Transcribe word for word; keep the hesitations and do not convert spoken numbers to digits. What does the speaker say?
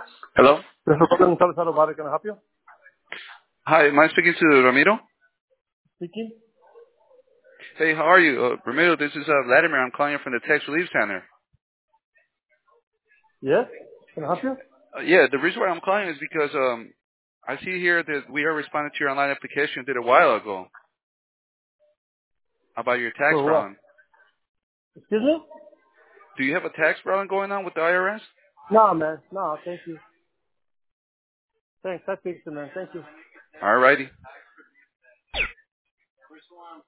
Hello. This is Robert Gonzalez Alvarez. Can I help you? Hi, am I speaking to Ramiro? Speaking. Hey, how are you? Uh, Ramiro, this is uh, Vladimir. I'm calling you from the Tax Relief Center. Yes. Can I help you? Uh, yeah, the reason why I'm calling is because um, I see here that we are responding to your online application you did a while ago about your tax For what? filing. Excuse me? Do you have a tax filing going on with the I R S? No, man. No, thank you. Thanks. I fixed it, man. Thank you. Alrighty.